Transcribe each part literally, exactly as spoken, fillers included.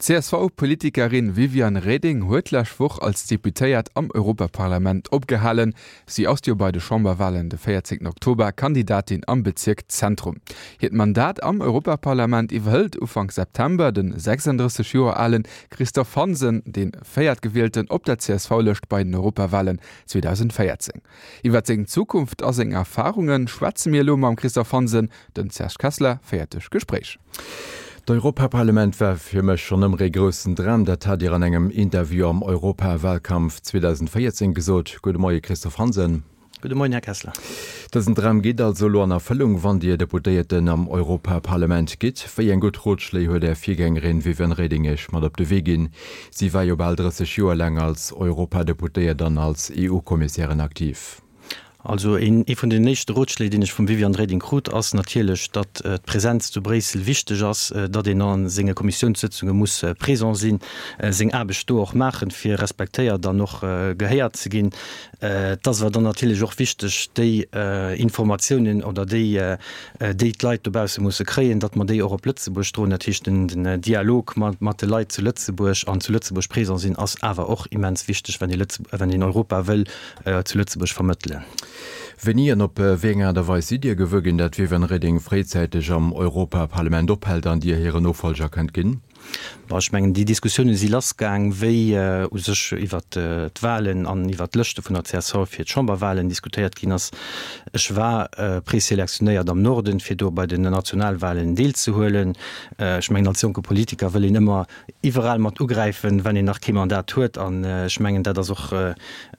C S V-Politikerin Viviane Reding huet lachwoch als Deputéiert am Europaparlament opgehalen. Sie ass jo bei de Chamberwahlen de vierzigsten Oktober Kandidatin am Bezirk Zentrum. Hiet Mandat am Europaparlament iwhëlt ufang September den sechsunddreißig Joer allen Christoph Hansen, den Feiertgewählten op der C S V lecht bei den Europawahlen zweitausendvierzehn. Iwer segen Zukunft as eng Erfahrungen schwatzen mir lo am Christoph Hansen, den Serge Kassler feiertech Gespräch. D'Europaparlament war fir mech schon em regrossen Dram, dat hat Dir an engem Interview am Europawahlkampf zweitausendvierzehn gesot. Gute Morgen, Christoph Hansen. Gute Morgen, Herr Kassler. Das Dram geht also lo an Erfüllung, wann Dir Deputierten am Europaparlament geht. Fir en gut Rotschle huet der Viergängerin Viviane Reding mat op de Weg gin. Sie war jo bald dreißig Joer lang als Europadeputiert, dann als E U-Kommissarin aktiv. Also in e von den nächsten Rotschlägen, den ich von Viviane Reding krut ass natürlich, dat äh, Präsenz zu Bresel wichtig ass, äh, dat den an senge Kommissionssitzungen muss äh, präsent sinn, äh, seng Abesto auch machen, fir respektéiert dann noch äh, geheiert zu gin. Äh, das war dann natürlich auch wichtig, die äh, Informationen oder die äh, die Leiit dabei muss kreen, dat man die auch op Lützeburg stro natürlich den, den äh, Dialog mat mat de Leiit zu Lützeburg an zu Lützeburg präsent sinn ass aber auch immens wichtig, wenn die Lützeburg, wenn in Europa will äh, zu Lützeburg vermitteln. Wenn ihr op äh, Wenger derweis si Dir gewürgin, dat wie wenn Reding freizeitig am Europaparlament ophält, an Dir here Nofolger könnt ginn? Schmengen die Diskussionen sie lasgang wéi äh, iwwer äh, d'Wahlen an iwwer Lëchte vun der C S V fir d Chamberwahlen diskutiert ginnners. Ech war äh, preselektionéiert am Norden fir do bei den Nationalwahlen deel zu holen. Schmengen äh, als junge Politiker will ihn immer iwwerall mat ugreifen, wenn ihr nach Mandat huet an schmengen äh, dat auch äh,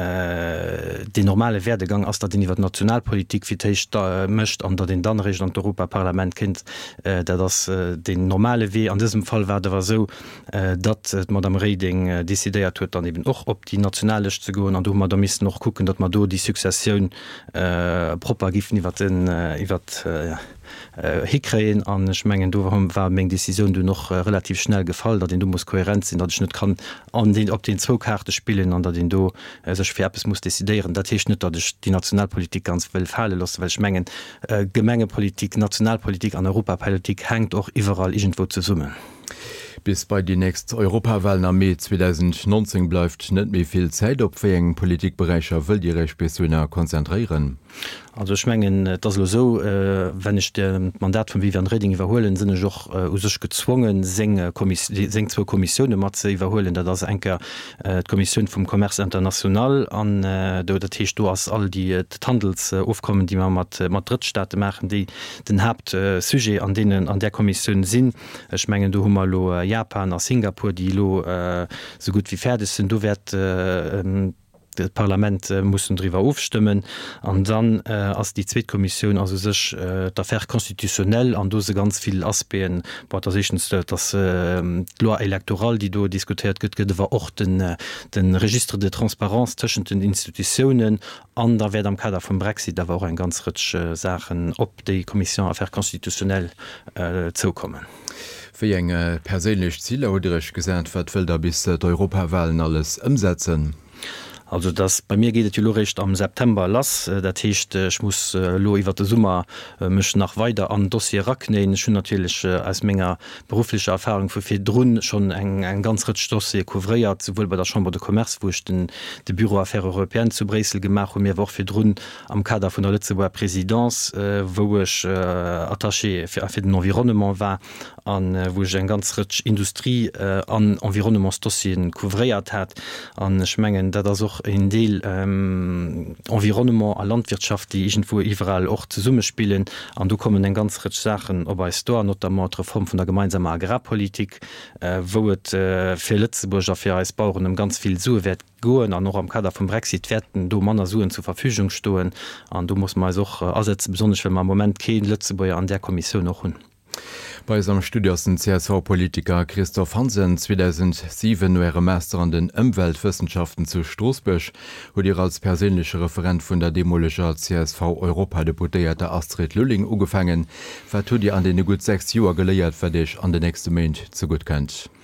äh, de normale Werdegang ass dat den iwwer Nationalpolitik fiich da äh, mcht an dat den dann Regent Europaparlament kind, äh, dat das äh, den normale Weh an diesem Fall war war so, äh, dat äh, Madame Reding äh, desideiert huet dann eben auch op die nationalech zu goen, an du man da miss noch gucken, dat man do die Sukzessioun äh, propagifen iwwer iwwer äh, hikreen an Schmengen du war még Decision du noch äh, relativ schnell gefallen, dat den du muss kohärent sinn, dat ich net kann an den op den Zogkarte spielen, an dat den du äh, sech Färbes muss desideieren. Dat hi net, dat ich die Nationalpolitik ganz well falle los, weil Schmengen äh, Gemengepolitik, Nationalpolitik an Europapolitik hängt auch iwwerall irgendwo zu summen. Bis bei die nächst Europawahlen am Mai zweitausendneunzehn bleibt net méi viel Zeit op fir engen Politikbereicher will Di Spessioner konzentrieren. Also schmengen das so äh, wenn ich den Mandat von Viviane Reding überholen sinne joch äh, us gezwungen seng seng zur Kommission mat ze überholen, dat das enker äh, Kommission vom Commerce international an äh, do der Tisch du hast all die äh, Handelsaufkommen, die man mat mat Drittstaate machen, die den habt äh, Sujet an denen an der Kommission sinn schmengen du hummer lo äh, Japan a Singapur, die lo äh, so gut wie fertig sind, du werd äh, ähm, das Parlament äh, muss drüber aufstimmen an dann äh, als die Zweitkommission also sich äh, dafür konstitutionell an dose ganz viel Aspekten das äh, Loi elektoral, die du diskutiert wird, war auch den, äh, den Register de Transparenz zwischen den Institutionen an da wird am Kader vom Brexit da war auch ein ganz rich äh, Sachen ob die Kommission affaire konstitutionell äh, zukommen. Für enge persönlich Ziele oder gesagt wird will da bis äh, Europawahlen alles umsetzen. Also das bei mir geht recht am September lass der Techt ich muss äh, lo iwwer de Summer äh, mech nach weiter an Dossier ranehmen schon natürlich äh, als Menge beruflicher Erfahrung für viel Drun schon eng ein ganz rich Dossier couvriert sowohl bei der Chambre de Commerce wo ich den de Büroaffaire Europäen zu Bresel gemacht und mir war für Drun am Kader von der Lützeburger Präsidenz äh, wo ich äh, attaché für, für den Environnement war an äh, wo ich ein ganz rich Industrie äh, an Environnementsdossien couvriert hat an Schmengen da das auch in Deel ähm, Environnement a Landwirtschaft, die irgendwo überall auch zu Summe spielen. Und du kommen en ganz rich Sachen, ob es da not Reform von der gemeinsamen Agrarpolitik, äh, wo es äh, für Lützeburger für als Bauern um ganz viel Suwert goen an noch am Kader vom Brexit werden du Manner Suen zur Verfügung stohen. Und du musst mal auch äh, ersetzen, besonders wenn man im Moment kein Lützeburger an der Kommission noch hun. Bei seinem Studiossen C S V-Politiker Christoph Hansen zweitausendsieben wäre Master an den Umweltwissenschaften zu Straßburg, wo ihr als persönlicher Referent von der demolischer C S V-Europadeputierte Astrid Lülling angefangen, was du dir an den gut sechs Jahren gelehrt, für dich an den nächsten Moment zu gut kennt.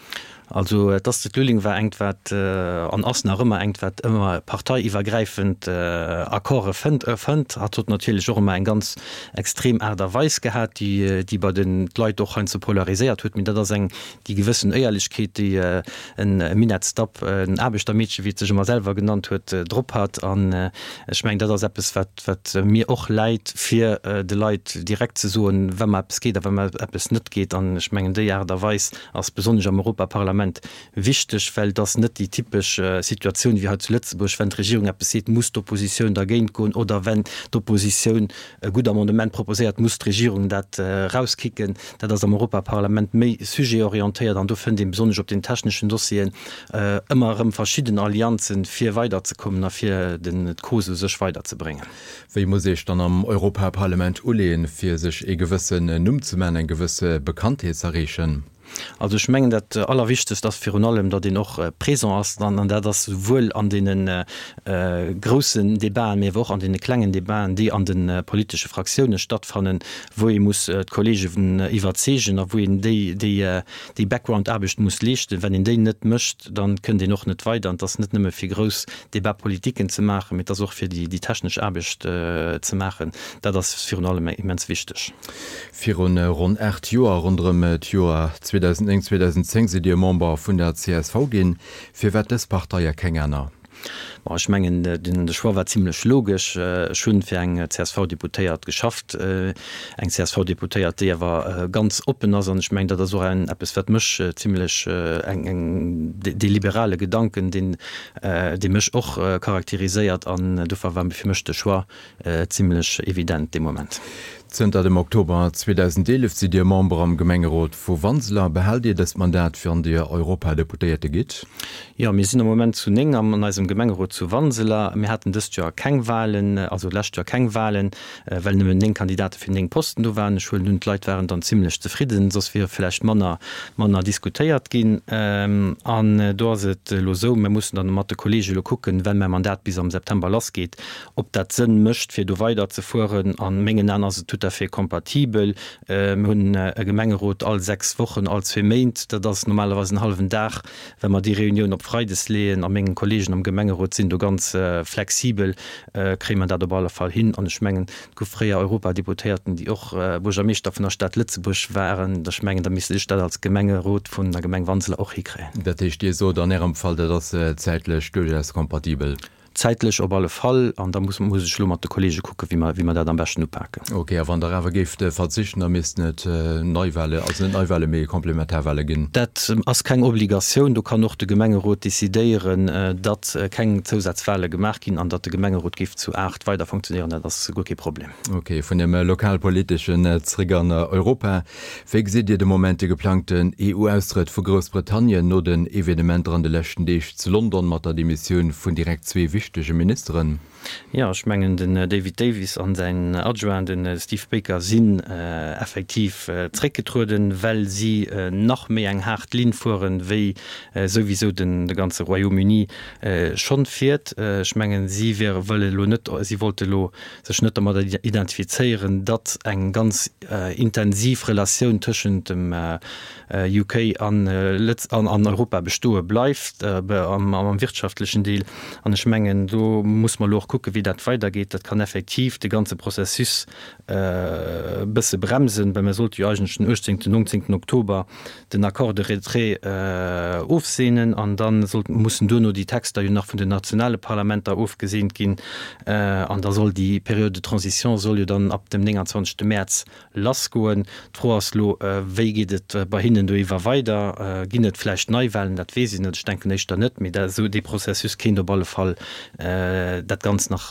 Also das de Lüling war engwert äh, an ass nach immer engwert immer parteiiwwergreifend äh, Akkorde fënd ëffend, hat tot natürlich auch immer en ganz extrem Äderweis gehabt, die die bei den Leiit doch ein zu polarisiert huet mit dat seng die gewissen Eierlichkeit, die äh, en Minstop äh, en erbeter Mädchen wie sech immer selber genannt huet äh, Dr hat an schmeng äh, dat es wat, wat äh, mir och leid fir äh, de Leiit direkt zu suchen, wenn man es geht, wenn man es net geht an schmengen de Jahr derweis als besonders am Europaparlament wichtig fällt das net die typische äh, Situation wie halt zu Lützeburg, wenn die Regierung sieht, muss die Opposition dagegen gehen oder wenn die Opposition äh, gut Amendement proposiert, muss die Regierung dat äh, rauskicken, dat das am Europaparlament méi sujetorientiert, dann du find besonders op den technischen Dossien äh, immer um verschiedene Allianzen vier weiterzukommen, dafür den Kurse sich weiterzubringen. Wie muss ich dann am Europaparlament ulehen für sich e gewissen äh, Numm zu meinen gewisse Bekanntheit erreichen? Also schmengen dat äh, allerwichtig das Fi allem dat den noch äh, Präsen ass dann an der das wohl an den äh, äh, großen Debatten mir woch an den klengen Debatten, die an den äh, politische Fraktionen stattfannen, wo ich muss äh, Kollege vun äh, iwwerzegen, wo die, die, äh, die Background erbecht muss lechten, wenn in den net mischt, dann können die noch net weiter an das net nimme fir groß Debattpolitiken zu machen, mit das auch für die die technisch erbecht äh, zu machen, da das Fi allem immens wichtig. Fi rund acht Joer rund Joer zweitausendeins zweitausendzehn se Dir Member vun der C S V gin, fir wat des Partei kennenner. Ich mengen den de Schw war ziemlich logisch äh, schon fir eng C S V-Deputéiert geschafft äh, eng C S V-Deputéiert der war äh, ganz open as ich meng dat so ein Appppes mch äh, ziemlich äh, eng eng de, de liberale Gedanken den äh, de mech och äh, charakterisiert an äh, du war fir mchte Schw äh, ziemlich evident dem moment. Dem Oktober zweitausendelf sie Dir Member am Gemengerot vu Wanzler behält Dir das Mandat fir an Dir Europadeputierte geht? Ja mir sind im moment zu eng am an Gemengerot zu Wanzeler. Wir hatten das ja keng Wahlen, also lascht ja keng Wahlen, äh, weil eng Kandidate für den Posten du waren Schulen und Leute waren dann ziemlich zufrieden, sos wir vielleicht Manner Manner diskutiert gehen ähm, an äh, do se äh, lo so wir mussten dann mat Kollege gucken, wenn mein Mandat bis am September losgeht, ob dat sinn mischt fir du weiter zu fuhren an Mengen an tut dafür kompatibel hun äh, Gemengerot all sechs Wochen als vermeint, da das normalerweise einen halben Tag, wenn man die Reunion op Freides lehen am mengen Kollegen am Gemengerot sind du ganz äh, flexibel äh, kre man da der ball Fall hin an schmengen goréier Europadeputierten, die auch äh, wo mich von der Stadt Lützeburg waren, der schmengen der miss Stadt als Gemengerot von der Gemeng Wanzel auch hikre. Dat ich dir so dann am Fall das äh, zeitlech kompatibel. Zeitlich op alle Fall an da muss muss ich der Kollege gucken wie man wie man da am besten upacke. Okay, wann der Rawergift äh, verzichten da mis net äh, Neuwelle also Neuwelle mé komplementärwelle gin. Dat ähm, ass keng Obligation, du kann noch de Gemengerot desideieren äh, dat äh, keng Zusatzfälle gemacht gin an dat de Gemengerot gift zu acht weiter funktionieren das gut kein Problem. Okay, von dem äh, lokalpolitischen äh, Trigger Europa wég se dir de momente geplanten E U-Austritt vu Großbritannien no den Evenement an de lechten Deich zu London mat der Dimission vun direkt zwe Ministerin. Ja schmengen den äh, David Davis an sein Adjoint den äh, Steve Baker sinn äh, effektiv äh, treckgetruden, weil sie äh, noch mé eng hart Lin fuhren wéi äh, sowieso den de ganze Royaume-Uni äh, schon fährt schmengen äh, sie wäre wolle lo net sie wollte lo sech net mat identifizieren, dat eng ganz äh, intensiv Relation tschen dem äh, U K an, äh, an, an Europa bestoe bleibt äh, am, am wirtschaftlichen Deal an schmengen du muss man loch gucken, wie dat weitergeht. Dat kann effektiv de ganze Prozessus äh, bisse bremsen, wenn man sollte ja den achtzehnten neunzehnten Oktober den Akkord de Retrait äh, aufsehnen an dann sollten mussssen du nur die Texte nach von den nationale Parlamente aufgesehen gehen an äh, da soll die Periode Transition soll ja dann ab dem neunundzwanzigsten März las goen troslo äh, we geht äh, bei hinnen du war weiter äh, ginet vielleicht neuwahlen dat we ich denke nicht da net mit der so die Prozessus kind op alle Fall äh, dat ganz nach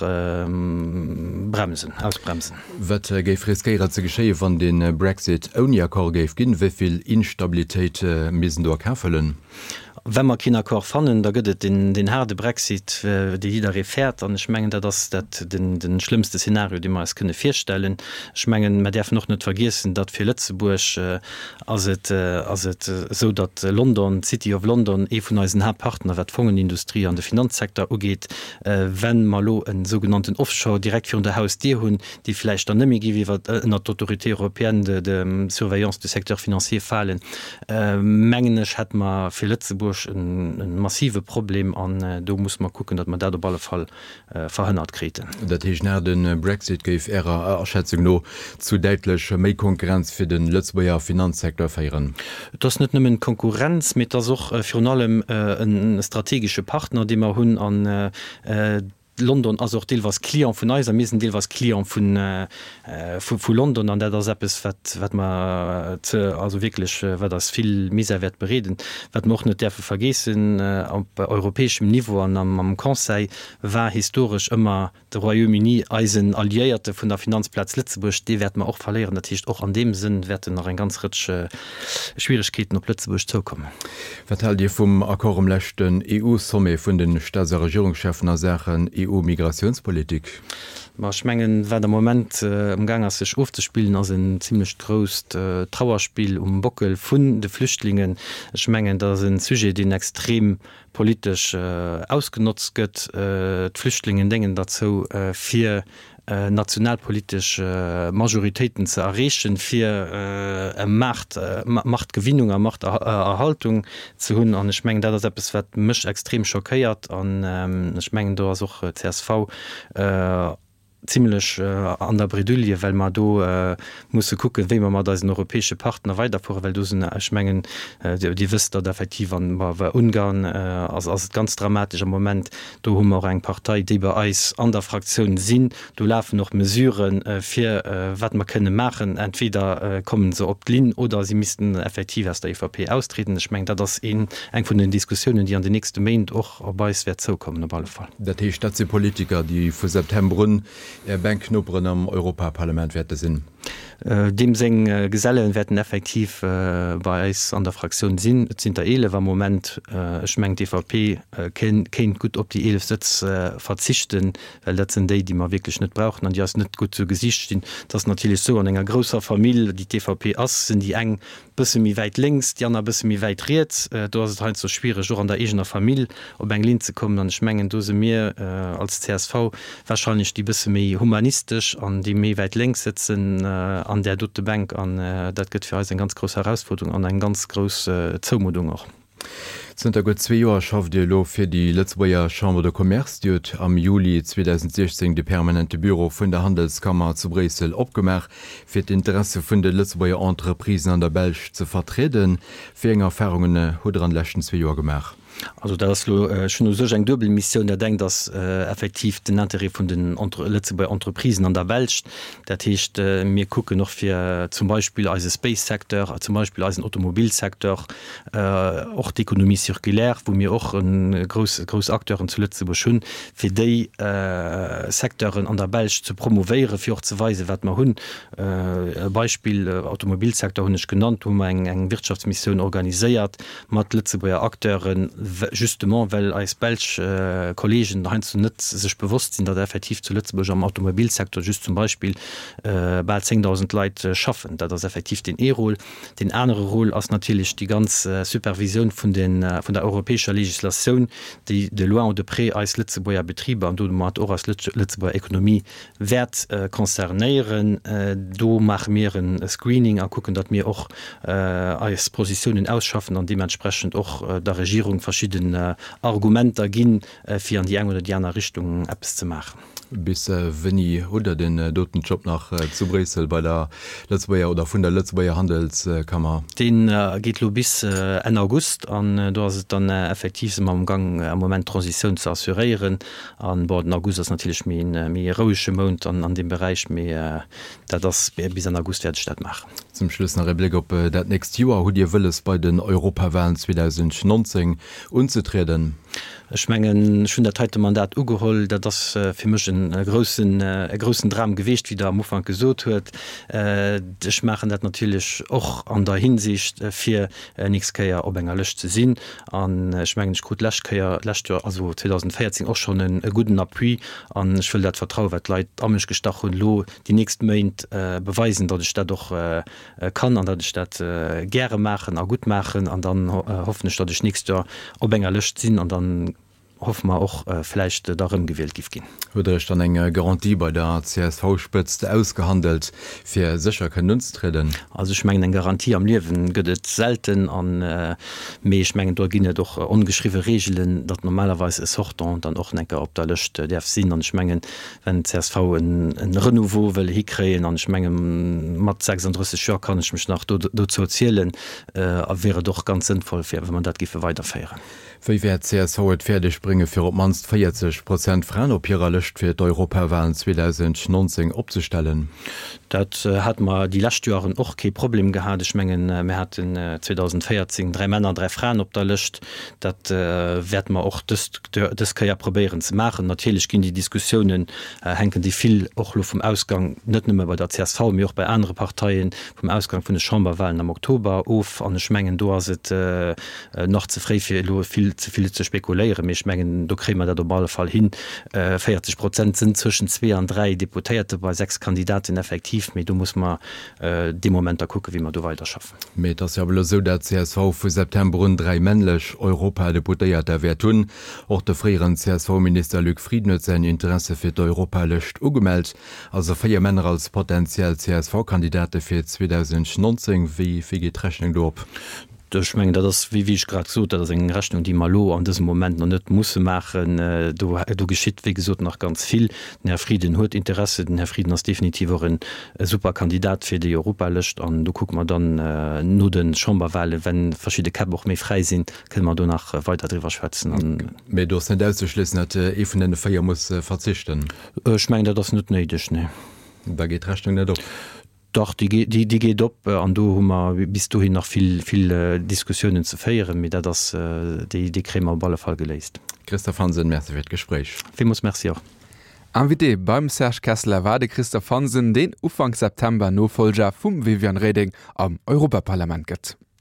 ähm, bremsen ausbremsen. Wat äh, geif riskiert ze geschéie van den äh, Brexit Oni Akkor geif ginn, wieviel Instabilitéit äh, missen do erkäffeln? wenn man Kinakor fannen, da gëtt den, den harte Brexit äh, de jeder fährt an schmengen das dat den, den schlimmste Szenario, die man es könne firstellen. Schmengen man derf noch net vergessen, dat fir Lützeburg äh, as het, äh, as het, äh, so dat London City of London e vun als Herrpartner wat Fongenindustrie an den Finanzsektor ugeht, äh, wenn man lo en sogenannten Offshore direkt für der Haus die hun, die vielleicht dann nimi wie wat äh, der Autorité Europäen de, de Surveillance du Sektor finanzier fallen. Äh, Mengenech hat man fir Lützeburg ein, ein massive Problem an äh, do muss man gucken, dat man da der balle Fall äh, verhindert kreten. Dat na den Brexit geif Ärer Erschätzung no zu deitlech méi Konkurrenz fir den Lützburger Finanzsektor feieren. Das net nëmmen Konkurrenz mit der soch äh, für allem äh, een strategische Partner, die man hunn an äh, London as auch deel was Klion vun Eiser missen deel was Klion vun äh, vu London an der der Seppes wat, wat man äh, also wirklich äh, wat das viel Meserwert bereden, wat noch net derfe vergessen äh, op europäischem Niveau an am, am Conseil war historisch immer de Royaume-Uni Eisen alliierte vun der Finanzplatz Lützeburg, die werd man auch verlieren, dat hicht auch an dem Sinn werden noch en ganz ritsche äh, Schwierigkeiten op Lützeburg zukommen. Verteilt Dir vum Akkor umlächten E U-Somme vun den Staats- und Regierungschefen a Sachen E U-Migrationspolitik. Schmengen war der Moment äh, am Gang as sech aufzuspielen as ein ziemlich grost äh, Trauerspiel um Bockel vun de Flüchtlingen. Schmengen da sind Sujet, den extrem politisch äh, ausgenutzt gëtt. Äh, Flüchtlingen denken dazu äh, vier Äh, nationalpolitisch äh, Majoritäten zu errechen, fir äh, Macht äh, Machtgewinnung a Machterhaltung zu hunn an Schmengen das wat misch extrem schockéiert an Schmengen do auch C S V äh, ziemlich äh, an der Bredouille, weil man do äh, muss gucken, wie man da den europäische Partner weiter vor, weil du äh, schmengen äh, die, die wisst dat effektiv an Ungarn äh, als, als ganz dramatischer Moment do hummer auch eng Partei die bei Eis an der Fraktion sinn, du laufen noch mesureuren äh, fir äh, wat man könne machen, entweder äh, kommen so op Lin oder sie müssten effektiv aus der E V P austreten. Ich meng da das eng von den Diskussionen, die an den nächsten Main och beiswert zukommen op alle Fall. Dat Stadt Politiker, die vu Septemberrun Bankknupperen am Europaparlament werte sinn. Äh, dem seng äh, Gesellen werden effektiv äh, bei eis an der Fraktion sinn. Et sind der ele war moment äh, schmengt D V P äh, kennt gut op die elf Sitz äh, verzichten, weil dat sind die, die man wirklich net brauchen an die as net gut zu Gesicht stehen. Das natürlich so an enger großer Familie, die D V P ass sind die eng bis mi weit links, die an bis mi weit riet. Äh, du hast halt so schwere Jo an der egener Familie op eng Lin zu kommen, dann schmengen dose mir äh, als C S V wahrscheinlich die bis méi humanistisch an die mé weit links sitzen äh, an der Dotte Bank an äh, dat gëtt fir eine ganz große Herausforderung an eng ganz große äh, Zumudung auch. Sind gut zwei Joer schafft Dir lo fir die Lützburger Chambre de Commerce, die am Juli zweitausendsechzehn de permanente Büro vun der Handelskammer zu Bresel opgemacht, fir d'Interesse vun de Lützburger Entreprisen an der Belsch zu vertreten, fir eng Erfahrungen hut an lächten zwei Joer gemacht. Also da äh, schon so eng Doppelmission, der denkt, dass äh, effektiv den Interesse von den Lützburger Entreprisen an der Welt, der Tisch äh, mir gucke noch für äh, zum Beispiel als Space-Sektor, äh, zum Beispiel als Automobilsektor, äh, auch die Ökonomie zirkulär, wo mir auch ein groß, groß Akteuren zu Lützburg schon für die äh, Sektoren an der Welt zu promovieren, für auch zu weisen, was man hun äh, Beispiel äh, Automobilsektor hun ich genannt, wo man eng eng Wirtschaftsmission organisiert, mat Lützburger Akteuren justement weil als Belsch äh, Kollegen ein zu net sich bewusst sind, dat effektiv zu Lützburg am Automobilsektor just zum Beispiel äh, bald zehntausend Leute äh, schaffen, da das effektiv den E-Roll, den andere Rolle als natürlich die ganze äh, Supervision von den äh, von der europäischer Legislation, die de loi und de pré als Lützburger Betriebe an du auch als Lützburger Ökonomie wert äh, konzernieren, äh, do mach mir ein Screening an gucken, dat mir auch äh, als Positionen ausschaffen an dementsprechend auch äh, der Regierung verschiedene Argumente ginn äh, fir an die eng oder die andere Richtung Apps zu machen. Bis äh, wenn i oder den äh, doten Job nach äh, zu Bresel bei der Lützburger oder vun der Lützburger Handelskammer. Äh, den äh, geht lo bis äh, en August an äh, du hast dann äh, effektiv am Gang am äh, moment Transition zu assurieren an Bord August das natürlich mir äh, heroische Mon an, an dem Bereich mir äh, das bis an August statt machen. Zum Schluss nach Blick op äh, dat nächste Jahr hu dir will es bei den Europawahlen zwanzig neunzehn unzutreten. Schmengen schon der heute Mandat ugeholt, dat das äh, für mich einen großen äh, großen Dram gewicht wie der am Anfang gesot huet. Äh, ich machen dat natürlich auch an der Hinsicht äh, für äh, nichtskeier op enger Lcht zu sinn an schmengen gut Lächtkeier also zwanzig vierzehn auch schon einen, einen guten Appui an ich will dat vertrau Leiit amisch gestach und lo die nächsten Meint äh, beweisen, dat ich dat doch äh, kann an dat ich dat äh, gerne machen a gut machen an dann äh, hoffen ich dat ich nächste Jahr op enger Lcht sinn an dann hoffen wir auch äh, vielleicht äh, darum gewählt gif gehen. Wurde dann enge Garantie bei der C S V-Spitze ausgehandelt für sicher können uns treten? Also ich meine Garantie am Leben gehtt selten an äh, Meschmengen Dorgine doch äh, ungeschriebene Regeln, dat normalerweise ist hoch und dann auch denke ob der löscht äh, der Sinn an schmengen wenn C S V ein, ein Renouveau will hiräen an schmengen mat sechsunddreißig Jahre kann ich mich nach dazu erzählen äh, wäre doch ganz sinnvoll für, wenn man dat gife weiterfeieren. Wie wär C S V et Pferde bringe fir op manst vierzig Prozent Frauen op ihrer Lcht fir d'Europawahlen zwanzig neunzehn opzustellen. Dat äh, hat man die Lastjahren och ke Problem gehabt. Schmengen äh, wir hatten äh, zwanzig vierzehn drei Männer, drei Frauen op der Lcht. Dat äh, werd man auch das, das kann ja probieren zu machen. Natürlich gehen die Diskussionen äh, henken die viel auch vom Ausgang net nur bei der C S V mir auch bei anderen Parteien vom Ausgang von den Chamberwahlen am Oktober of an Schmengen do se äh, noch zu frei viel, viel zu viele zu spekulieren. Ich mengen du kri man der normale Fall hin äh, vierzig Prozent sind zwischen zwei und drei Deputierte bei sechs Kandidaten effektiv mit du muss man äh, dem Moment da gucken wie man du weiter schaffen. Mit das ja so der C S V für September und drei männlich Europa Deputiert der wer tun auch der früheren C S V-Minister Luc Friednitz sein Interesse für Europa löscht ugemeldet also vier Männer als potenziell C S V-Kandidate für zwanzig neunzehn wie wie geht Rechnung dort? Ich mein, das wie wie ich gerade so das eng Rechnung die malo an diesem Moment noch net muss machen äh, du, du geschieht wie gesagt noch ganz viel den Herr Frieden hört Interesse den Herr Frieden als definitiv ein äh, super Kandidat für die Europa löscht an du guck man dann äh, nur den Chamberwahle wenn verschiedene Kap auch mehr frei sind können man danach äh, weiter drüber schwätzen du auszuschließen äh, den Feier muss äh, verzichten äh, ich meine das nicht nötig ne da geht Rechnung nicht doch Doch die, die, die geht op an äh, du hummer bist du hin nach viel viel äh, Diskussionen zu feieren mit der das äh, die die Krämer balle Fall geleist. Christoph Hansen Merc wird Gespräch. Wie muss Merc auch. Anvité beim Serge Kessler war de Christoph Hansen den Ufang September Nofolger vum Vivian Reding am Europaparlament gëtt.